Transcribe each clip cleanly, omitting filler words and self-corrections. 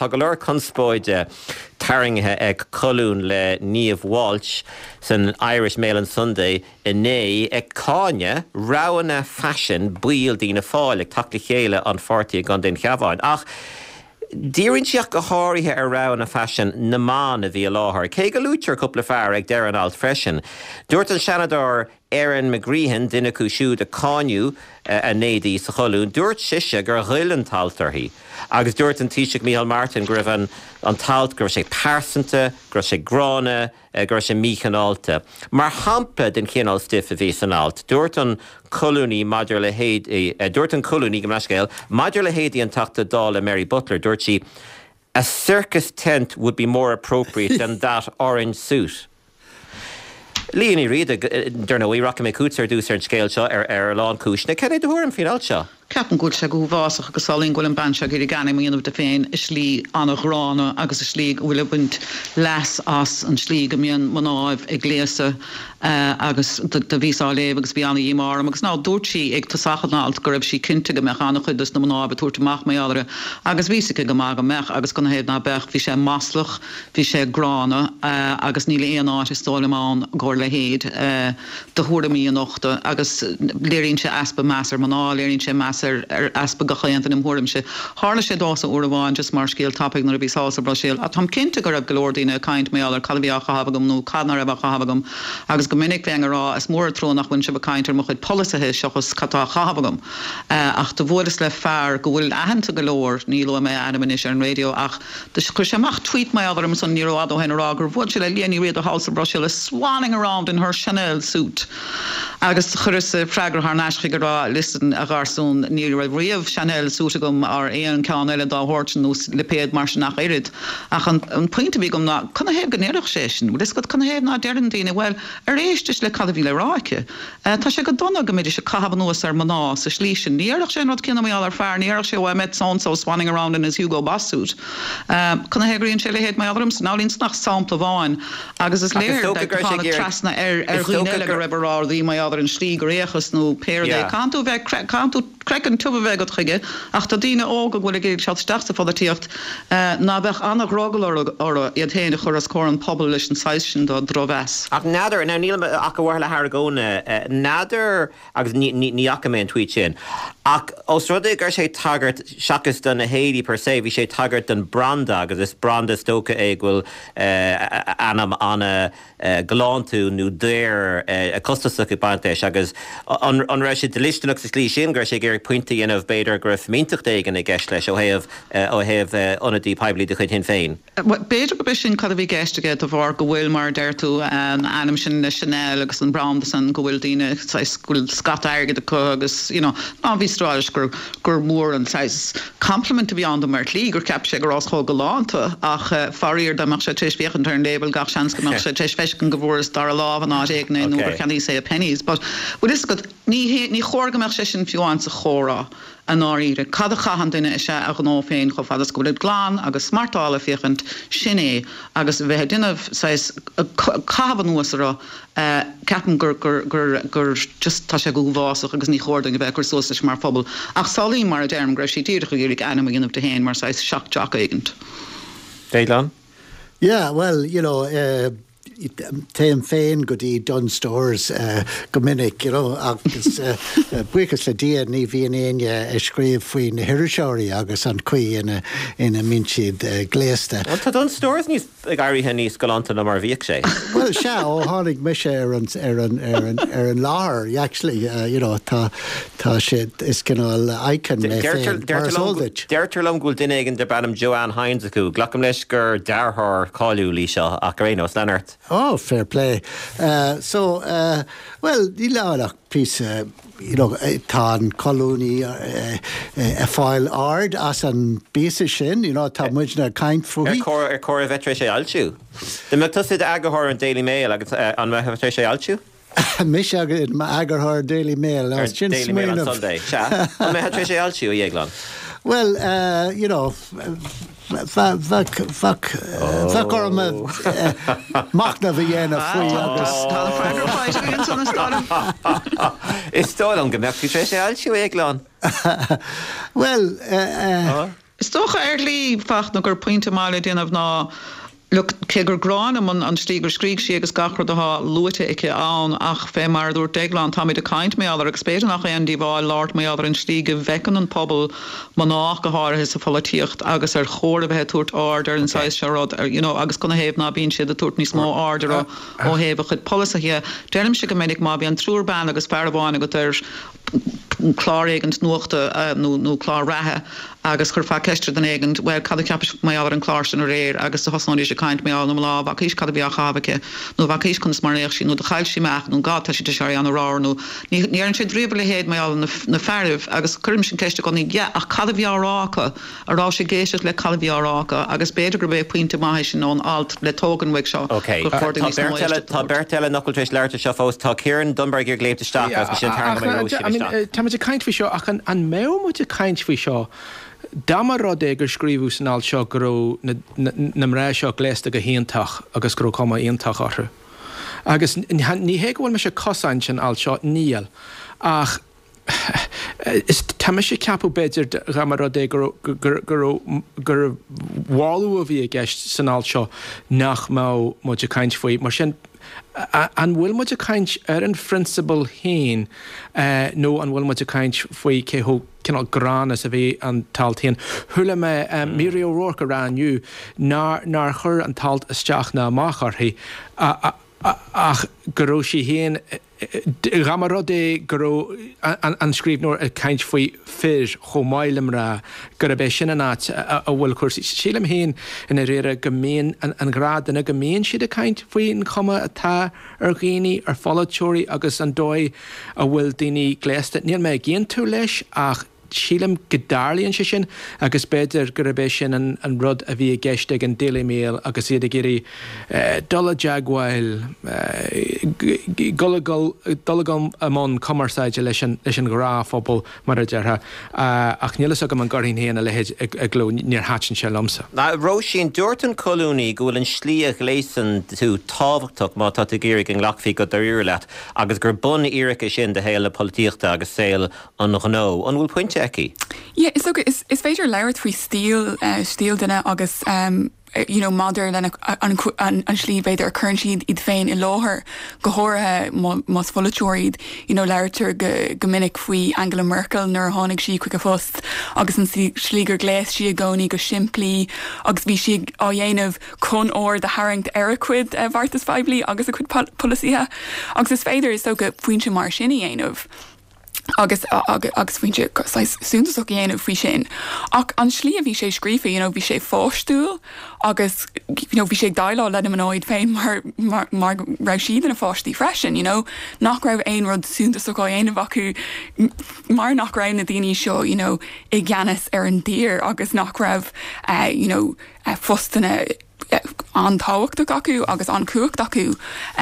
tá go leor conspóide taringthe ag colún le Niamh Walsh san Irish Mail and Sunday iné ag cáine rowanna fashion buil dína fáil ag tacla chéile an fortaí gan den cheabháin. Ach, dírann siach go háirithe ar rowanna fashion na mána bhí láthair. Cé go lútear cúpla fear ag deir an alt freisin. Dúirt an seanadóir Aaron McGreehan duine cúisiú de cániú a nédaí sa choulún, dúirt siise gur ghuilann taltarthaí. Agus dúirt an Taoiseach Micheál Martin gur raibh an talt gur sé pásanta, gur sé grána, gur sé míchanáilta. Mar hampla den chéanál stiff a bhí san alt. Dúirt an colúní Maidir le Héadí, dúirt an colúní go meascéil, Maidir le Héadí an tata dá le Mary Butler, dúirt si, a circus tent would be more appropriate than that orange suit. Líoní Reid derna bhí racha mé cútar dús ar an scéil seo ar lán cúisna, cad é dúir an fíál seo? Ceapan gúil se go bhásach agus sálainn ghfuil an banse gur ganim íanamh de féin is slí anna ghrána agus is slí bhfuil buint leas as an slí go mion manáibh ag léasa agus de vísá léh agus bhí anna dhímar agus ná dúirtí ag tasachanaalt go raibh sí cinnte go mechanach chuidas na manáibh tuairteach mé adra agus vísa go mága mech agus gona héad ná bech bhí sé maslach, bhí sé grána agus níl éon áit is tólamán gur le héad de thuair míon nachta agus léironn sé aspa measar maná, léironn sé measar aspa gachéanta im thuirim se. Hála sé dása uaháin just mar scéal tapig nar a bhí sása brasil. A tam cinnte go raibh golódaíine caint mé ar calbíach a habagam nó cadnar a habagam agus go minic bhengarrá is mór trónach bhain se be caintar mo chuid polithe seachas catá habagam. Ach do bhfuras le fear go bhfuil ahananta golóir níl mé animanis ar an radio ach chuir semach tweet mé adarm san níróádó hen rá gur bhfuil se le líanaí réad a hása brasil is swanning around in her Chanel suit. Agus chuir sa freigar th neisci go rá listan a garsún ní riamh Chanel sútagum ar éon cean eile dá hórtin ús le péad mar nach éirid. Ach an pointe bhí gom ná chuna héh gnéireach sésin, bhil is go chuna héh ná dearan daine bhfuil ar éistis le cadhí le ráice. Tá sé go donna go méidir se cahabh nuas ar maná sa slí sin níarach sé nó cinna mé ar fear níarach sé bhfuil met so swanning around in his Hugo Boss suit. Chuna héiríonn sé le héad mé adarm san nálíns nach sampla bháin agus is léir trasna ar ghuiine go raibh rá dí mé adar an slí go réachas nó péir canú bheith canú Crecan tuba bheith chuige ach tá dtíine óga bhfuil ag seasteachta fadatíocht ná bheith annach rógal ar iad héana chur as cór an pobl leis an sais sin do droves. Ach nádar, ná níl ach go bhhair le Haragóna, nádar agus ní acamén tweet sin. Ach os rudaigh gur sé tagart seachas don na Héadí per se, bhí sé tagart don branda agus is branda stóca ag bhfuil anam anna galánú nó déir a costasach i bantéis agus an raibh sé delíisteach sa slí sin gur sé gur pointí inmh beidir gribh mintach dégan i gceist leis ó héamh onadí peblií de chuid hin féin. Beidir go sin cad a bhí geistige a bhar go bhfuil mar deirtú anam sin na Chanel agus an Brand san go bhfuil daine gúil scat airgad a chu agus ná bhí stráis gur mór an compliment a bhí an do mar lí gur cap sé gur rásá go láanta ach faríir deach sé tééis féchan tar an label gach seans go sé tééis feiscin go bhór dar a láh an áéagna nó cheanní sé a pennies, but bhfuil is go ní chóirgamach sé sin fiúáin sa chórá an áíre. Cad a chahan duine is sé a gná féin go fadas go bhfuil glán agus smartála féchant sinné agus bheit duineh caban nuasara ceapan gur just tá sé go bhásach agus ní chóirdaing bheith gur sóstais mar phobal. Ach sálaí mar a derm gur sí tíireach go ggéirigh anam a ginmh de héin mar sais seach teach éigent. Délan? Yeah, well, Téim féin go dtí Dunn Stores go minic, agus buchas le díad ní bhíon aine scríomh faoin na hiiriseoirí agus an chuí ina minsiad gléasta. Tá Dunn Stores níos gairithe níos galanta na mar bhíoh sé. Well, se ó tháinig me sé ar an láthair, actually, tá sé is cinál icon mé féin Parsóldait. Deirtar lom gúil duine an de banam Joanne Hines acu, glacham leis gur dearthar cáiliú lí seo ach go rénos Leonard. Oh, fair play. Well, ní leach piece, tá an colúní a fáil ard as an bíasa sin, tá muidna caint fuí. Ar cóir a bheitrééis sé altsiú. De me tusid agathir an Daily Mail agus an bheitrééis sé altsiú? Mis agad agathir Daily Mail. Daily Mail on Sunday. An bheitrééis sé altsiú a dhéaglan? Well, Fuck or machna bhí dhéana faoi agus. Is tóil an gombeach trí sé altsiú éaglan? Well, Is toch early facht nog pointe mile déanamh ná look kegur grán an stígur scríg si agus gachar ha lute ikke an ach fé mar dúr degland ha mi de kaint mé aller expéidir nach die bhil láart mé aller in stíge vekken an pobl man nach gohar is a foltíocht agus chóre he toert áder in seis serad agus gona héh na bín si a toert ní smó áder ó heh chud policy hi derm se gominnig má bí an trúrban agus ferbáin go klárégent nuachta nó klár rathe agus chur fa keiste den egent well cad cap mé an chlásin a réir agus a hosnáí se kaint mé an lá va kis cad bí a chabake nó va kis kun mar sí nó de chail si meach nó gata si de se an rá nó ní an sé dribele héad mé na ferh agus chum sin keiste gon a cad bhrácha ará sé géisiid le cad bhrácha agus beidir go bé puinte mai sin an alt le tógan we seo. Tá bertile nachkultéis leirte se fós tá Kieran Dunberg gur léipte sta sin Tá kaint fi seo ach an mé mu a kaint fi seo. Damar rodé gur scríbú san áil seo go na ré seo gléiste go héontach agus go comma íontach orthu. Agus ní héhfuil me se cosáin sin áil seo níl ach is tá sé ceapú beidir damar rodé gur bháú a bhí a gceist san áil seo nach má mu a kaint faoi mar sin an bhfuil mu a kaint an principal héin nó an bhfuil mu a kaint faoi céthó cinál gránas a bhí an taltíon. Thula me Mary O'Rourke a ranniu nar chur an talt isteach na amachcharthaí ach goró sí héin Ramarode gro an scríbnúir a kaint faoi fir chomáilem ra gur a bheith sin a nát a bhfuil cuasí. Sílam héin ina réire goméin an grad ina goméin siad a kaint faoi an chuma atá ar ghéine ar follatóirí agus an dói a bhfuil daoine gléasta. Níl me géan tú leis ach sílam gedarlíonn se sin agus beidir gur a bheith sin an rud a bhí gceiste an Daily Mail agus iad a géirí dul jaagháil dulagam amón commerceide leis an grá fphobal mar a deartha ach nílas agam an garín héana lehéid a gló níor háin se lomsa. Na Roisin dúirt an colúní go bhfuil an slí a gléisan tú táhachtach má tá géirigh an lachfií go dúir leat agus gur bun iiricha sin de héile políochta agus saoil an ghnó. An bhfuil pointe Yeah, is féidir leirt fao stíl duine agus modern an slí beidir chun siad iad féin I láthair go háirithe más follatóiríd leirtar go minic faoi Angela Merkel nuair tháinig si chuig a fust agus an slígur gléis si a gcónaí go siimplí agus bhí si á dhéanamh chun óir de harangt ar a chuid bhartas feibli agus a chuid policíthe agus is féidir is so go faointe mar sin dhéanamh. agus finte súntaach dhéanamh fao sin. Ach an slí a bhí sé scrífa, bhí sé fáistúil agus bhí sé dailá le an áid féin mar raibh siad in a fáistí freisin, nach raibh aon rud súntaach dhéanamh acu mar nach raibh na daoine seo I gceannas ar an dír agus nach raibh fustanna an táhachtach acu agus an cuacht acu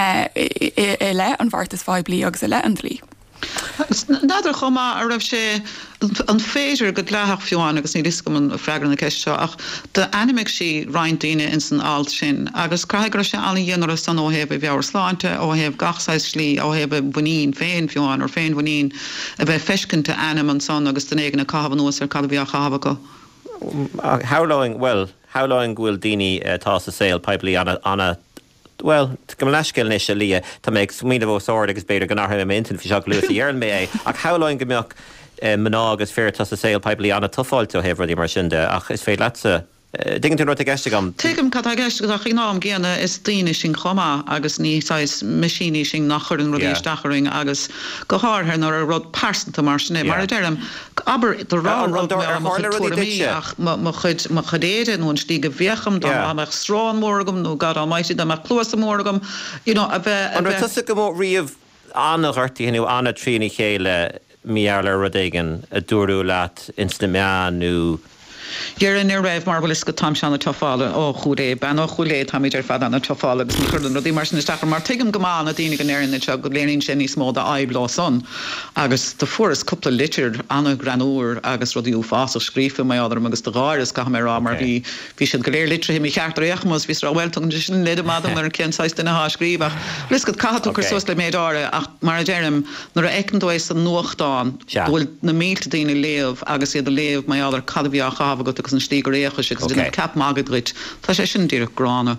I le an bhartas feibli agus I le an dlí. Nadidir chuma a raibh sé an féidir go lethach fiúáin agus ní riscom an freigar na ceiste ach de animeic si reintíine in san alt sin agus craigra sé alla dhéanaar san óhéh bheabhar sláinte óhéh gachsáis slí óhéh buín féin fiúáin ar féin buín a bheith feiscinnta anim an son agus den éigen na cahabh nuas ar cad bhí a chahabh go. How long bhfuil daoine tá sa saoil peiplí anna well, go leisceil níos lia tá méid smíad bhósáir agus beidir gan áthim intin fi seach luas dhearan mé ach háláin gombeoch mná agus fear tá sa saoil peiplí anna tofáilte hebh rudí mar sin de ach is féad letse Dingen tú rud a gceiste gam? Tuigim cad a gceiste go chinám géana is daoine sin chomá agus níosáis maisíní sin nachir an rudí stacharing agus go háirthe nar a rud pásanta mar sinné mar a deirem aber de rá rud ach má chudéide nó an slí go bhécham dá amach strán mórgam nó gad ámaití amach pluas mórgam a bheith an tusa go mó riamh anna ghartaíú anna trína chéile míarla rudéigen a dúrú leat insta meánú You're in your rave marvelous go Tom Shanna Tofala ó chudé ben ó chulé tamidir fad an Tofala agus chudun rodí mar sin stachar mar tuigim gomáin a dtíine gan éirin se go léirín sin níos mó a aiblá son agus de furas coupla litir anna granúr agus rodí ú fás ó scrífa mai áidir agus de gáiris ga mé rá mar bhí siad go léir litre hí cheachtar éachmas vís rá bhfuiltung sin leidir madam ar an cinsáis duna há scríbach. Lis go catú gur sos le méid ára ach mar a déirim nar a ecandóis an nuachtáin bhfuil na mílte daoine léamh agus iad a léamh mai áidir cadbhíach cabhagat agus an slí récha agus Okay. duna cap mágadrit, tá sé sin dír grána.